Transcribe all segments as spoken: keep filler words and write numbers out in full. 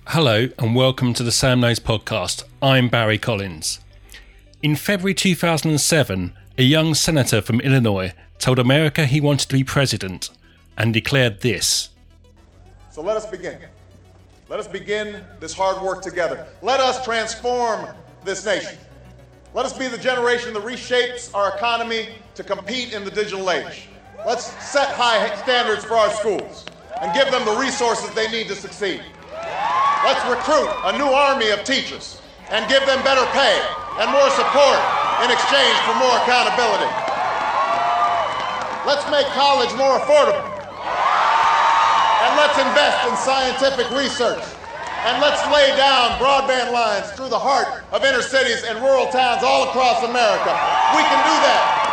Hello and welcome to the Sam Knows podcast. I'm Barry Collins. In February two thousand seven, a young senator from Illinois told America he wanted to be president and declared this. So let us begin. Let us begin this hard work together. Let us transform this nation. Let us be the generation that reshapes our economy to compete in the digital age. Let's set high standards for our schools and give them the resources they need to succeed. Let's recruit a new army of teachers and give them better pay and more support in exchange for more accountability. Let's make college more affordable. And let's invest in scientific research. And let's lay down broadband lines through the heart of inner cities and rural towns all across America. We can do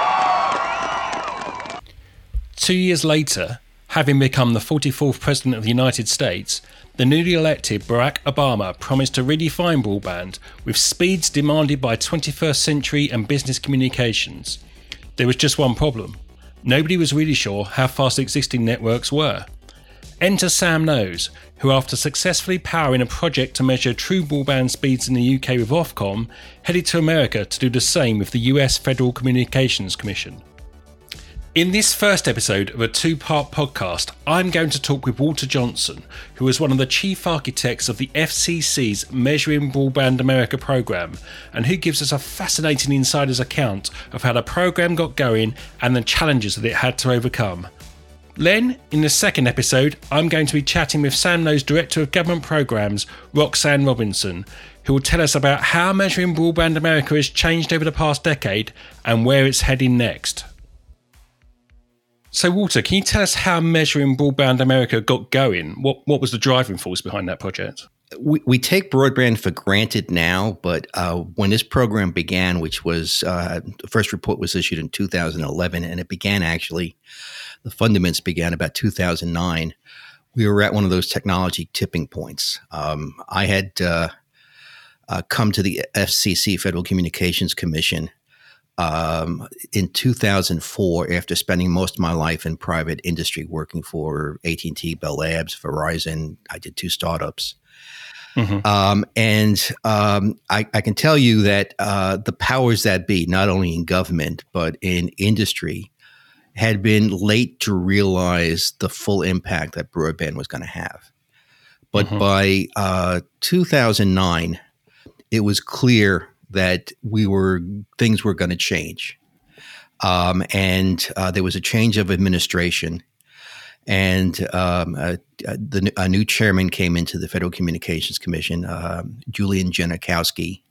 that. Two years later, having become the forty-fourth President of the United States, the newly elected Barack Obama promised to redefine broadband with speeds demanded by twenty-first century and business communications. There was just one problem. Nobody was really sure how fast existing networks were. Enter Sam Knows, who after successfully powering a project to measure true broadband speeds in the U K with Ofcom, headed to America to do the same with the U S Federal Communications Commission. In this first episode of a two-part podcast, I'm going to talk with Walter Johnson, who is one of the chief architects of the F C C's Measuring Broadband America programme, and who gives us a fascinating insider's account of how the programme got going and the challenges that it had to overcome. Then, in the second episode, I'm going to be chatting with Sam Knows Director of Government Programmes, Roxanne Robinson, who will tell us about how Measuring Broadband America has changed over the past decade and where it's heading next. So Walter, can you tell us how Measuring Broadband America got going? What what was the driving force behind that project? We, we take broadband for granted now, but uh, when this program began, which was, uh, the first report was issued in two thousand eleven, and it began actually, the fundaments began about two thousand nine. We were at one of those technology tipping points. Um, I had uh, uh, come to the F C C, Federal Communications Commission, Um, in two thousand four, after spending most of my life in private industry, working for A T and T, Bell Labs, Verizon. I did two startups. Mm-hmm. Um, and um, I, I can tell you that uh, the powers that be, not only in government, but in industry, had been late to realize the full impact that broadband was going to have. But mm-hmm. by uh, two thousand nine, it was clear that we were things were going to change, um, and uh, there was a change of administration, and um, uh, the a new chairman came into the Federal Communications Commission, uh, Julian Genachowski,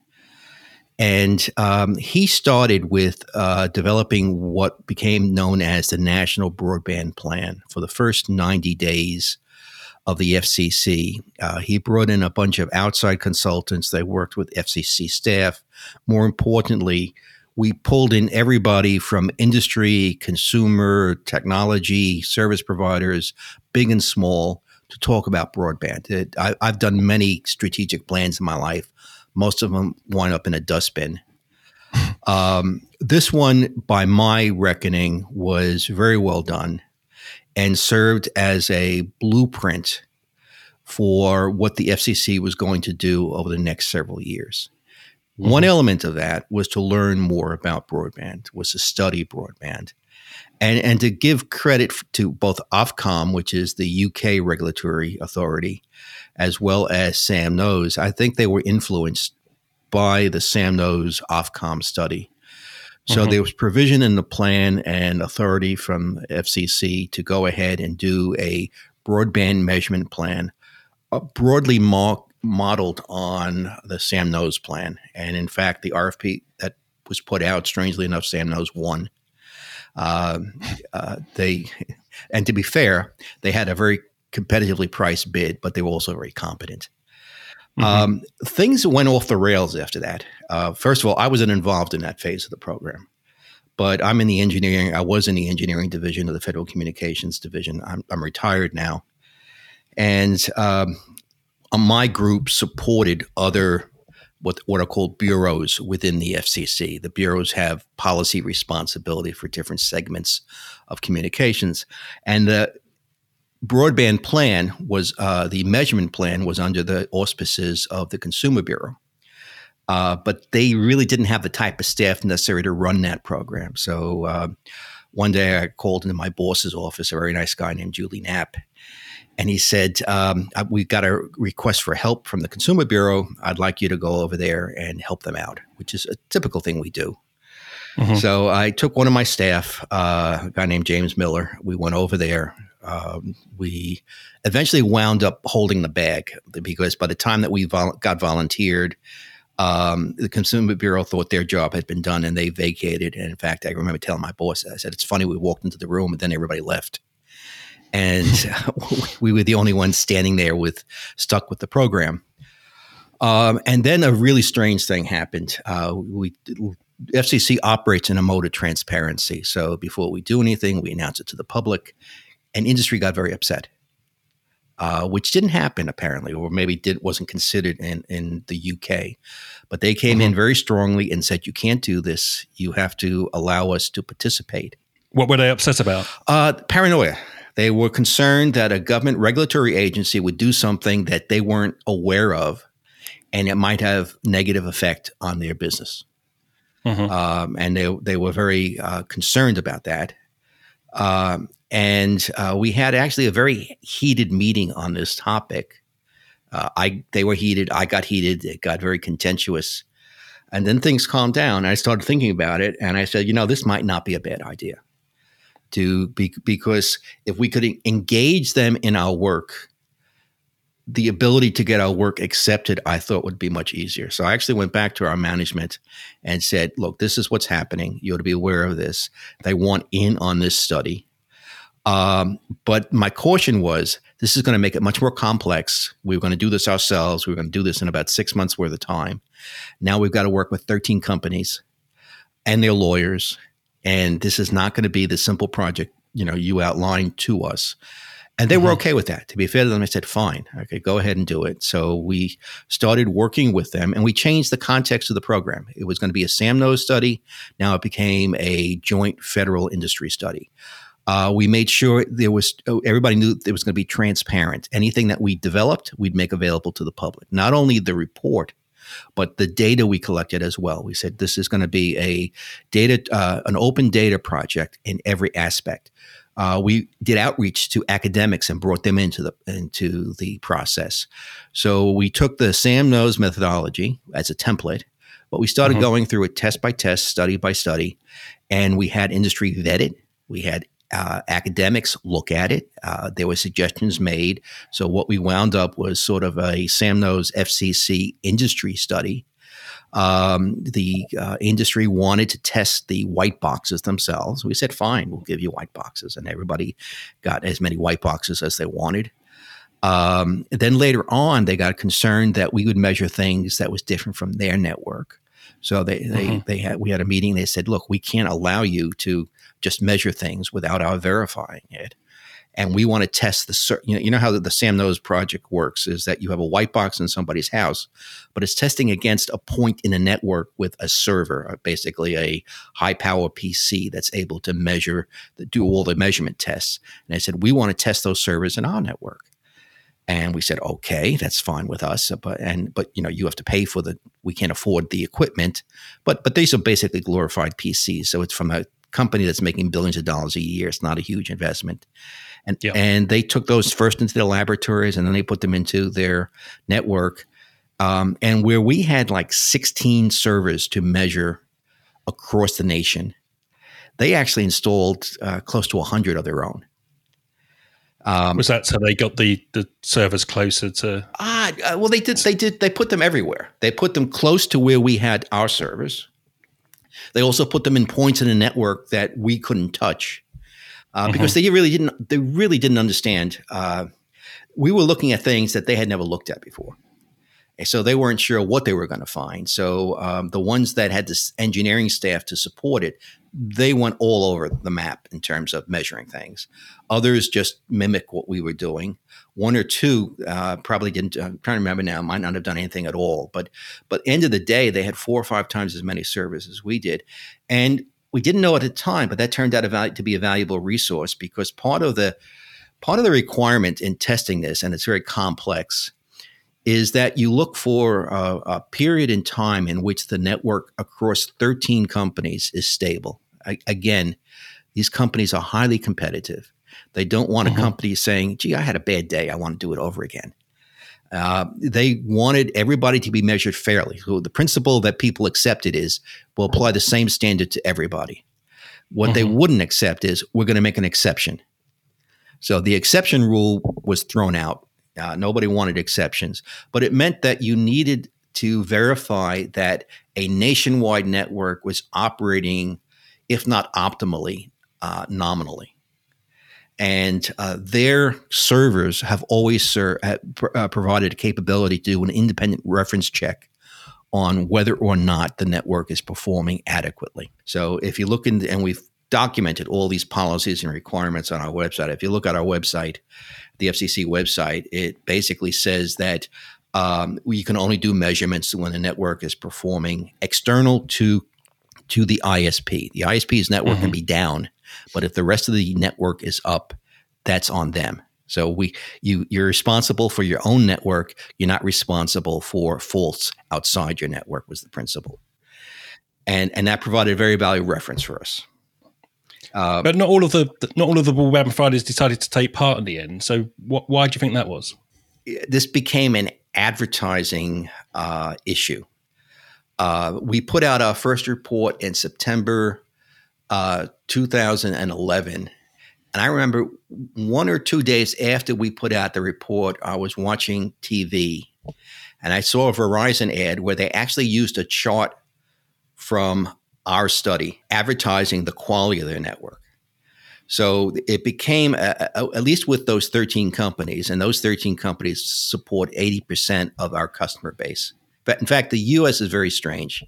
and um, he started with uh, developing what became known as the National Broadband Plan. For the first ninety days of the F C C. Uh, he brought in a bunch of outside consultants. They worked with F C C staff. More importantly, we pulled in everybody from industry, consumer, technology, service providers, big and small, to talk about broadband. It, I, I've done many strategic plans in my life. Most of them wind up in a dustbin. um, this one, by my reckoning, was very well done and served as a blueprint for what the F C C was going to do over the next several years. Mm-hmm. One element of that was to learn more about broadband, was to study broadband, and, and to give credit to both Ofcom, which is the U K regulatory authority, as well as Sam Knows. I think they were influenced by the Sam Knows Ofcom study. So mm-hmm. there was provision in the plan and authority from F C C to go ahead and do a broadband measurement plan, uh, broadly mo- modeled on the Sam Knows plan. And in fact, the R F P that was put out, strangely enough, Sam Knows won. Uh, uh, they, and to be fair, they had a very competitively priced bid, but they were also very competent. Mm-hmm. Um, things went off the rails after that. Uh, first of all, I wasn't involved in that phase of the program, but I'm in the engineering. I was in the engineering division of the Federal Communications Division. I'm, I'm retired now. And um, my group supported other what, what are called bureaus within the F C C. The bureaus have policy responsibility for different segments of communications. And the broadband plan was uh, the measurement plan was under the auspices of the Consumer Bureau. Uh, but they really didn't have the type of staff necessary to run that program. So uh, one day I called into my boss's office, a very nice guy named Julie Knapp, and he said, um, we got a request for help from the Consumer Bureau. I'd like you to go over there and help them out, which is a typical thing we do. Mm-hmm. So I took one of my staff, uh, a guy named James Miller. We went over there. Um, we eventually wound up holding the bag because by the time that we vol- got volunteered, um, the Consumer Bureau thought their job had been done and they vacated. And in fact, I remember telling my boss, I said, it's funny, we walked into the room and then everybody left. And we were the only ones standing there with stuck with the program. Um, and then a really strange thing happened. Uh, we F C C operates in a mode of transparency. So before we do anything, we announce it to the public. And industry got very upset, uh, which didn't happen apparently, or maybe did wasn't considered in, in the U K. But they came mm-hmm. in very strongly and said, you can't do this. You have to allow us to participate. What were they upset about? Uh, paranoia. They were concerned that a government regulatory agency would do something that they weren't aware of, and it might have negative effect on their business. Mm-hmm. Um, and they they were very uh, concerned about that. Um, and uh, we had actually a very heated meeting on this topic. Uh, I they were heated. I got heated. It got very contentious. And then things calmed down. I started thinking about it, and I said, you know, this might not be a bad idea. To be, because if we could engage them in our work, the ability to get our work accepted, I thought would be much easier. So I actually went back to our management and said, look, this is what's happening. You ought to be aware of this. They want in on this study. Um, but my caution was, this is going to make it much more complex. We were going to do this ourselves. We were going to do this in about six months worth of time. Now we've got to work with thirteen companies and their lawyers. And this is not going to be the simple project, you know, you outlined to us. And they mm-hmm. were okay with that. To be fair to them, I said, fine, okay, go ahead and do it. So we started working with them and we changed the context of the program. It was going to be a SAMNOS study. Now it became a joint federal industry study. Uh, we made sure there was, everybody knew it was going to be transparent. Anything that we developed, we'd make available to the public. Not only the report, but the data we collected as well. We said this is going to be a data, uh, an open data project in every aspect. Uh, we did outreach to academics and brought them into the into the process. So we took the SAMNOS methodology as a template, but we started mm-hmm. going through it test by test, study by study, and we had industry vetted. We had Uh, academics look at it. Uh, there were suggestions made. So what we wound up was sort of a SAMNOS F C C industry study. Um, the uh, industry wanted to test the white boxes themselves. We said, fine, we'll give you white boxes. And everybody got as many white boxes as they wanted. Um, then later on, they got concerned that we would measure things that was different from their network. So they, they, mm-hmm. they had, we had a meeting. They said, look, we can't allow you to just measure things without our verifying it. And we want to test the, you know, you know how the, the SAMNOS project works is that you have a white box in somebody's house, but it's testing against a point in a network with a server, basically a high power P C that's able to measure, do all the measurement tests. And I said, we want to test those servers in our network. And we said, okay, that's fine with us. But, and, but, you know, you have to pay for the, we can't afford the equipment, but, but these are basically glorified P Cs. So it's from a company that's making billions of dollars a year. It's not a huge investment. And, yep. and they took those first into their laboratories and then they put them into their network. Um, and where we had like sixteen servers to measure across the nation, they actually installed uh, close to one hundred of their own. Um, was that so they got the, the servers closer to? Ah, uh, well, they did. They did. They put them everywhere. They put them close to where we had our servers. They also put them in points in the network that we couldn't touch uh, mm-hmm. because they really didn't. They really didn't understand. Uh, we were looking at things that they had never looked at before, and so they weren't sure what they were going to find. So um, the ones that had this engineering staff to support it, they went all over the map in terms of measuring things. Others just mimic what we were doing. One or two uh, probably didn't. I'm trying to remember now. Might not have done anything at all. But but end of the day, they had four or five times as many servers as we did, and we didn't know at the time. But that turned out to be a valuable resource because part of the part of the requirement in testing this, and it's very complex, is that you look for a, a period in time in which the network across thirteen companies is stable. I, again, these companies are highly competitive. They don't want mm-hmm. a company saying, gee, I had a bad day, I want to do it over again. Uh, they wanted everybody to be measured fairly. So the principle that people accepted is we'll apply the same standard to everybody. What mm-hmm. they wouldn't accept is we're going to make an exception. So the exception rule was thrown out. Uh, nobody wanted exceptions, but it meant that you needed to verify that a nationwide network was operating, if not optimally, uh, nominally. And uh, their servers have always ser- have pr- uh, provided a capability to do an independent reference check on whether or not the network is performing adequately. So if you look in, and we've documented all these policies and requirements on our website. If you look at our website, the F C C website, it basically says that um, you can only do measurements when the network is performing external to to the I S P. The I S P's network mm-hmm. can be down, but if the rest of the network is up, that's on them. So we, you, you're responsible for your own network. You're not responsible for faults outside your network, was the principle, and and that provided a very valuable reference for us. Uh, but not all of the not all of the broadband providers decided to take part in the end. So wh- why do you think that was? This became an advertising uh, issue. Uh, we put out our first report in September uh, two thousand eleven. And I remember one or two days after we put out the report, I was watching T V and I saw a Verizon ad where they actually used a chart from our study advertising the quality of their network. So it became, a, a, at least with those thirteen companies, and those thirteen companies support eighty percent of our customer base. But in fact, the U S is very strange.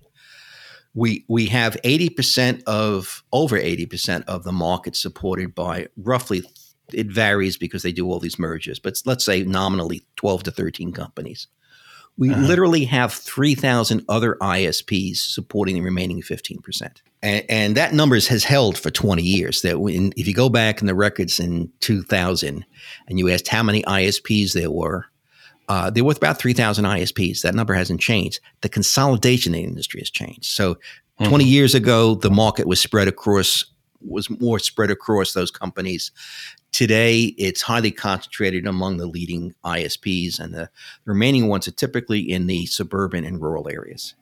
We we have eighty percent of, over eighty percent of the market supported by roughly, it varies because they do all these mergers, but let's say nominally twelve to thirteen companies. We uh-huh. literally have three thousand other I S Ps supporting the remaining fifteen percent. And, and that number has held for twenty years. That when, if you go back in the records in two thousand and you asked how many I S Ps there were, uh, there were about three thousand I S Ps. That number hasn't changed. The consolidation in the industry has changed. So mm-hmm. twenty years ago, the market was spread across, was more spread across those companies. Today, it's highly concentrated among the leading I S Ps, and the remaining ones are typically in the suburban and rural areas.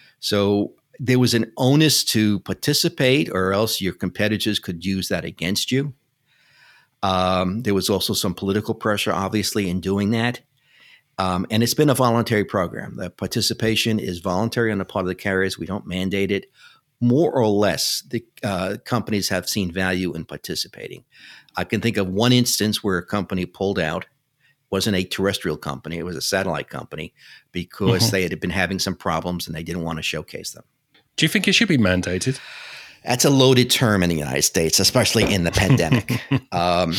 So there was an onus to participate, or else your competitors could use that against you. Um, there was also some political pressure, obviously, in doing that. Um, and it's been a voluntary program. The participation is voluntary on the part of the carriers. We don't mandate it. More or less, the uh, companies have seen value in participating. I can think of one instance where a company pulled out. It wasn't a terrestrial company. It was a satellite company because mm-hmm. they had been having some problems and they didn't want to showcase them. Do you think it should be mandated? That's a loaded term in the United States, especially in the pandemic. um,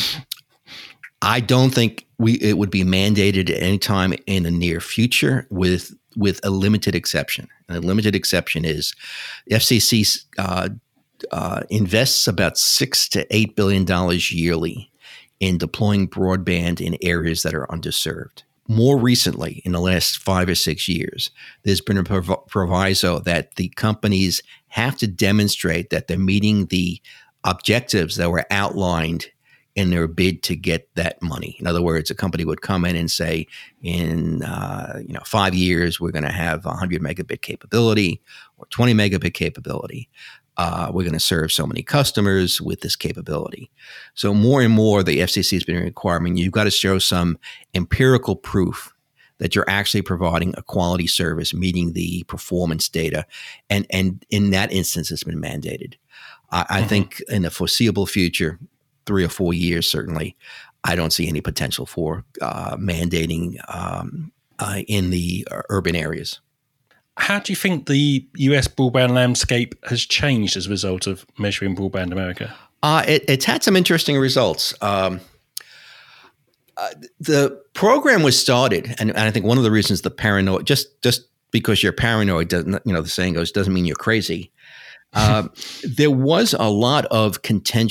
I don't think we it would be mandated at any time in the near future with with a limited exception. And a limited exception is the F C C uh, uh, invests about six to eight billion dollars yearly in deploying broadband in areas that are underserved. More recently, in the last five or six years, there's been a prov- proviso that the companies have to demonstrate that they're meeting the objectives that were outlined in their bid to get that money. In other words, a company would come in and say, in uh, you know five years, we're going to have one hundred megabit capability or twenty megabit capability. Uh, we're going to serve so many customers with this capability. So more and more, the F C C has been requiring you've got to show some empirical proof that you're actually providing a quality service, meeting the performance data. And, and in that instance, it's been mandated. I, I mm-hmm. think in the foreseeable future, three or four years, certainly, I don't see any potential for uh, mandating um, uh, in the uh, urban areas. How do you think the U S broadband landscape has changed as a result of Measuring Broadband America? Uh, it, it's had some interesting results. Um, uh, the program was started, and, and I think one of the reasons the paranoid, just just because you're paranoid, doesn't, you know, the saying goes, doesn't mean you're crazy. Uh, there was a lot of contention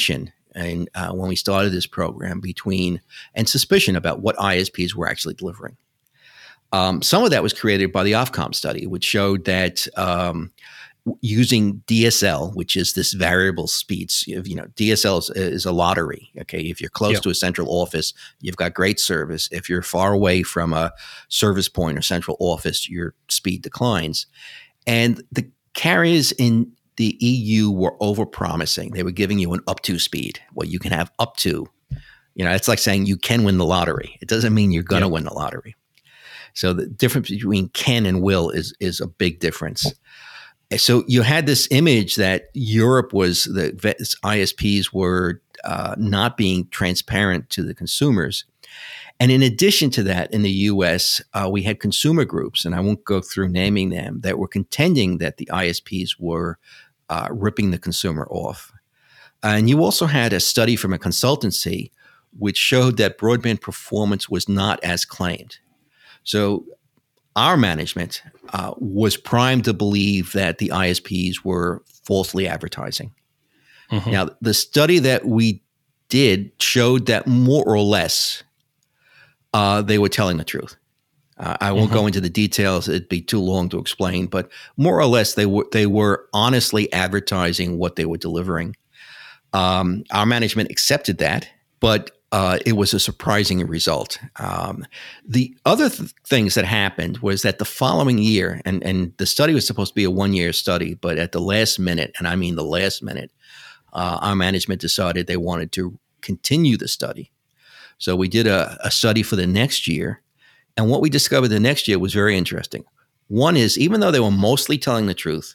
and uh, when we started this program between and suspicion about what I S Ps were actually delivering. Um, some of that was created by the Ofcom study, which showed that um, using D S L, which is this variable speeds, you know, D S L is, is a lottery. Okay, if you're close yep. to a central office, you've got great service. If you're far away from a service point or central office, your speed declines. And the carriers in the E U were overpromising. They were giving you an up to speed. Well, you can have up to. You know, it's like saying you can win the lottery. It doesn't mean you're going to yep. win the lottery. So the difference between can and will is is a big difference. So you had this image that Europe was the I S Ps were uh, not being transparent to the consumers. And in addition to that, in the U S, uh, we had consumer groups, and I won't go through naming them, that were contending that the I S Ps were uh, ripping the consumer off. And you also had a study from a consultancy which showed that broadband performance was not as claimed. So our management uh, was primed to believe that the I S Ps were falsely advertising. Mm-hmm. Now, the study that we did showed that more or less uh, they were telling the truth. Uh, I won't mm-hmm. go into the details; it'd be too long to explain. But more or less, they were they were honestly advertising what they were delivering. Um, our management accepted that, but Uh, it was a surprising result. Um, the other th- things that happened was that the following year, and, and the study was supposed to be a one-year study, but at the last minute, and I mean the last minute, uh, our management decided they wanted to continue the study. So we did a, a study for the next year, and what we discovered the next year was very interesting. One is, even though they were mostly telling the truth,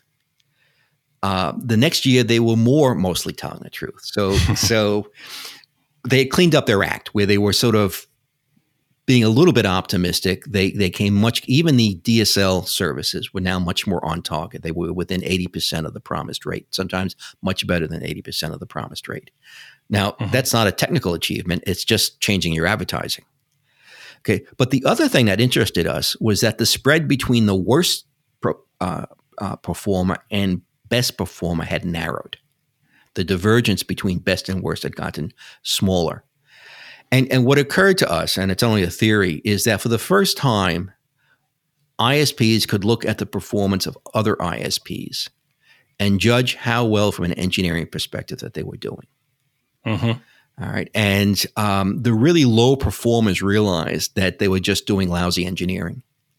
uh, the next year they were more mostly telling the truth. So, so. They cleaned up their act where they were sort of being a little bit optimistic. They they came much, even the D S L services were now much more on target. They were within eighty percent of the promised rate, sometimes much better than eighty percent of the promised rate. Now, mm-hmm. that's not a technical achievement. It's just changing your advertising. Okay. But the other thing that interested us was that the spread between the worst pro, uh, uh, performer and best performer had narrowed. The divergence between best and worst had gotten smaller. And, and what occurred to us, and it's only a theory, is that for the first time, I S Ps could look at the performance of other I S Ps and judge how well from an engineering perspective that they were doing. Mm-hmm. All right. And um, the really low performers realized that they were just doing lousy engineering.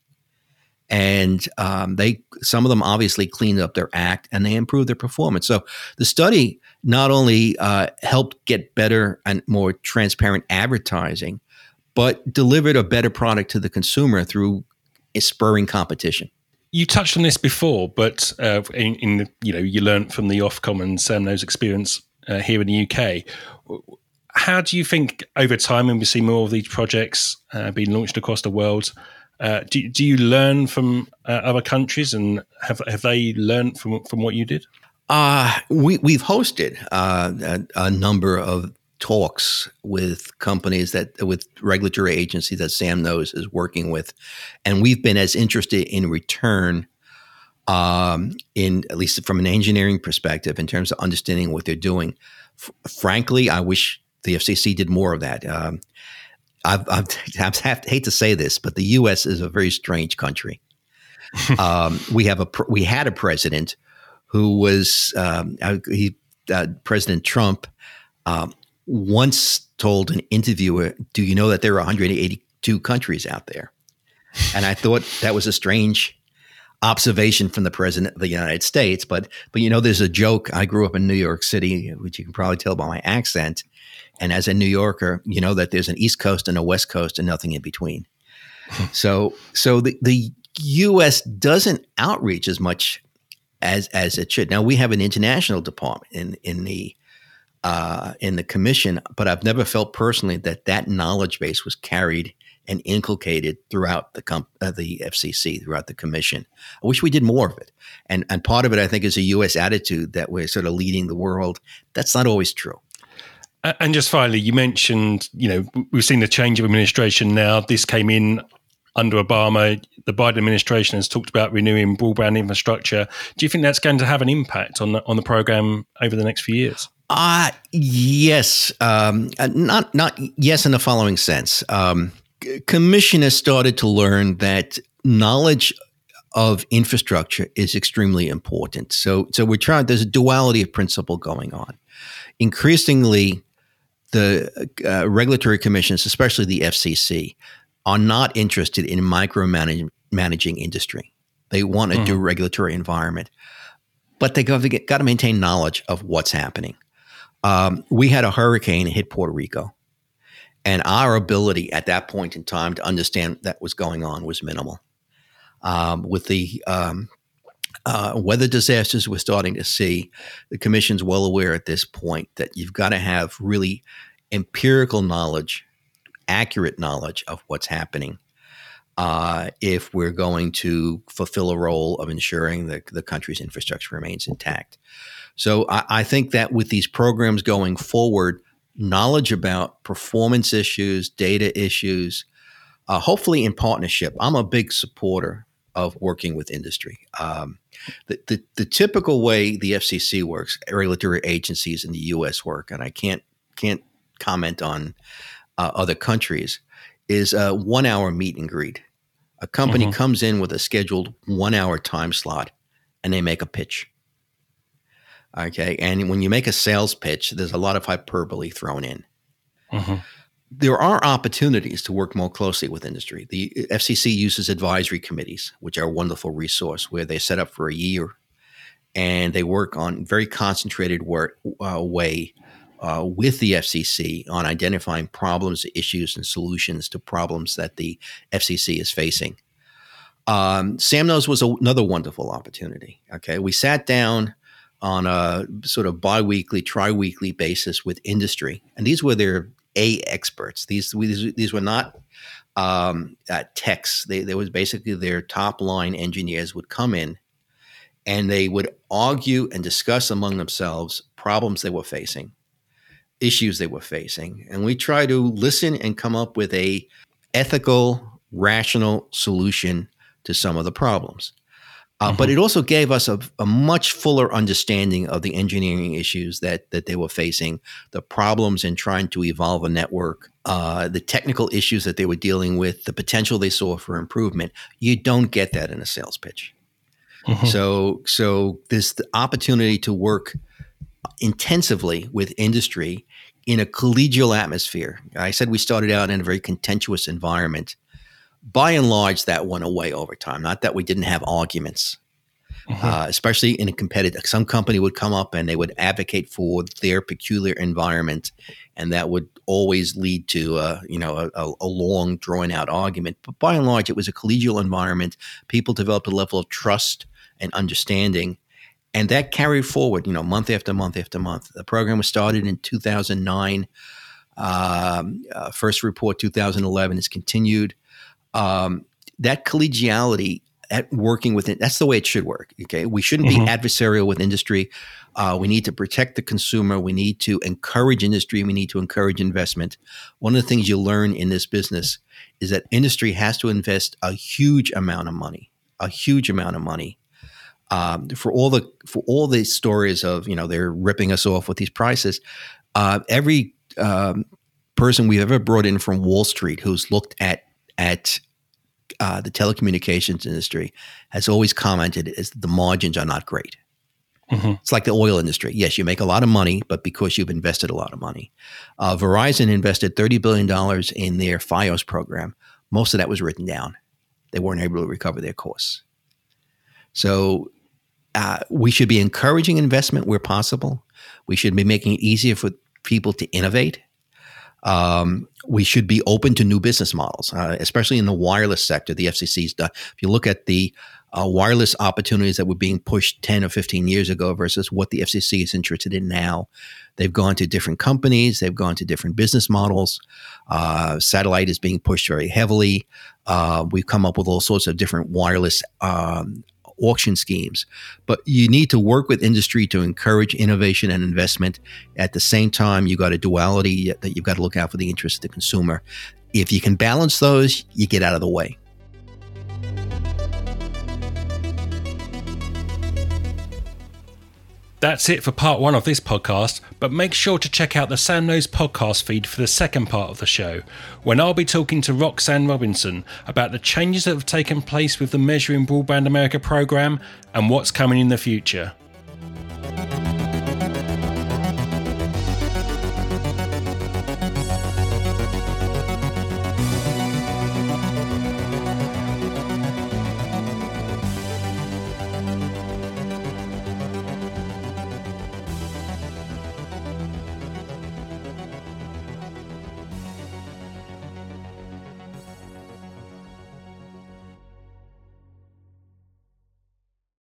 And um, they, some of them obviously cleaned up their act and they improved their performance. So the study not only uh, helped get better and more transparent advertising, but delivered a better product to the consumer through spurring competition. You touched on this before, but uh, in, in you know you learned from the Ofcom and Sam No's experience uh, here in the U K. How do you think over time, when we see more of these projects uh, being launched across the world, Uh, do, do you learn from uh, other countries, and have have they learned from from what you did? Uh, we, we've hosted uh, a, a number of talks with companies that, with regulatory agencies that Sam knows is working with, and we've been as interested in return, um, in at least from an engineering perspective, in terms of understanding what they're doing. F- frankly, I wish the F C C did more of that. Um, I've, I've, I have to, hate to say this, but the U S is a very strange country. um, we have a we had a president who was um, he uh, President Trump um, once told an interviewer, "Do you know that there are one hundred eighty-two countries out there?" And I thought that was a strange observation from the president of the United States. But but you know, there's a joke. I grew up in New York City, which you can probably tell by my accent. And as a New Yorker, you know that there's an East Coast and a West Coast and nothing in between. so so the, the U S doesn't outreach as much as as it should. Now, we have an international department in in the uh, in the commission, but I've never felt personally that that knowledge base was carried and inculcated throughout the comp- uh, the F C C, throughout the commission. I wish we did more of it. And and part of it, I think, is a U S attitude that we're sort of leading the world. That's not always true. And just finally, you mentioned, you know, we've seen the change of administration now. This came in under Obama. The Biden administration has talked about renewing broadband infrastructure. Do you think that's going to have an impact on the, on the program over the next few years? Uh, yes. Um, uh, not, not yes in the following sense. Um, commissioners started to learn that knowledge of infrastructure is extremely important. So, so we're trying, there's a duality of principle going on. Increasingly, the uh, regulatory commissions, especially the F C C, are not interested in micromanaging managing industry. They want a mm. deregulatory environment, but they got to, get, got to maintain knowledge of what's happening. Um, we had a hurricane hit Puerto Rico, and our ability at that point in time to understand that was going on was minimal. Um, with the um, uh, weather disasters we're starting to see, the commission's well aware at this point that you've got to have really empirical knowledge, accurate knowledge of what's happening uh, if we're going to fulfill a role of ensuring that the country's infrastructure remains intact. So I, I think that with these programs going forward, knowledge about performance issues, data issues, uh, hopefully in partnership. I'm a big supporter of working with industry. Um, the, the, the typical way the F C C works, regulatory agencies in the U S work, and I can't can't comment on uh, other countries, is a one-hour meet and greet. A company mm-hmm. comes in with a scheduled one-hour time slot, and they make a pitch. Okay, and when you make a sales pitch, there's a lot of hyperbole thrown in. Mm-hmm. There are opportunities to work more closely with industry. The F C C uses advisory committees, which are a wonderful resource where they set up for a year and they work on very concentrated work uh, way uh, with the F C C on identifying problems, issues, and solutions to problems that the F C C is facing. Um, SAMNOS was a, another wonderful opportunity. Okay, we sat down on a sort of biweekly, tri-weekly basis with industry, and these were their A experts. These these, these were not um, uh, techs. They, they was basically their top line engineers would come in, and they would argue and discuss among themselves problems they were facing, issues they were facing, and we try to listen and come up with a ethical, rational solution to some of the problems. Uh, mm-hmm. But it also gave us a, a much fuller understanding of the engineering issues that that they were facing, the problems in trying to evolve a network, uh, the technical issues that they were dealing with, the potential they saw for improvement. You don't get that in a sales pitch. Mm-hmm. So, so this the opportunity to work intensively with industry in a collegial atmosphere. I said we started out in a very contentious environment. By and large, that went away over time. Not that we didn't have arguments, mm-hmm. uh, especially in a competitive. Some company would come up and they would advocate for their peculiar environment, and that would always lead to uh, you know a, a long, drawn-out argument. But by and large, it was a collegial environment. People developed a level of trust and understanding, and that carried forward. You know, month after month after month. The program was started in two thousand nine. Um, uh, first report two thousand eleven is continued. Um, that collegiality at working with it, that's the way it should work. Okay. We shouldn't mm-hmm. be adversarial with industry. Uh, we need to protect the consumer. We need to encourage industry. We need to encourage investment. One of the things you learn in this business is that industry has to invest a huge amount of money, a huge amount of money. Um, for all the, for all the stories of, you know, they're ripping us off with these prices. Uh, every, um, person we've ever brought in from Wall Street who's looked at at uh, the telecommunications industry has always commented is that the margins are not great. Mm-hmm. It's like the oil industry. Yes, you make a lot of money, but because you've invested a lot of money. Uh, Verizon invested thirty billion dollars in their Fios program. Most of that was written down. They weren't able to recover their costs. So uh, we should be encouraging investment where possible. We should be making it easier for people to innovate. Um, we should be open to new business models, uh, especially in the wireless sector. The F C C's done. If you look at the uh, wireless opportunities that were being pushed ten or fifteen years ago versus what the F C C is interested in now, they've gone to different companies. They've gone to different business models. Uh, satellite is being pushed very heavily. Uh, we've come up with all sorts of different wireless um, auction schemes, but you need to work with industry to encourage innovation and investment. At the same time, you got a duality that you've got to look out for the interest of the consumer. If you can balance those, you get out of the way. That's it for part one of this podcast, but make sure to check out the Sam Knows podcast feed for the second part of the show, when I'll be talking to Roxanne Robinson about the changes that have taken place with the Measuring Broadband America program and what's coming in the future.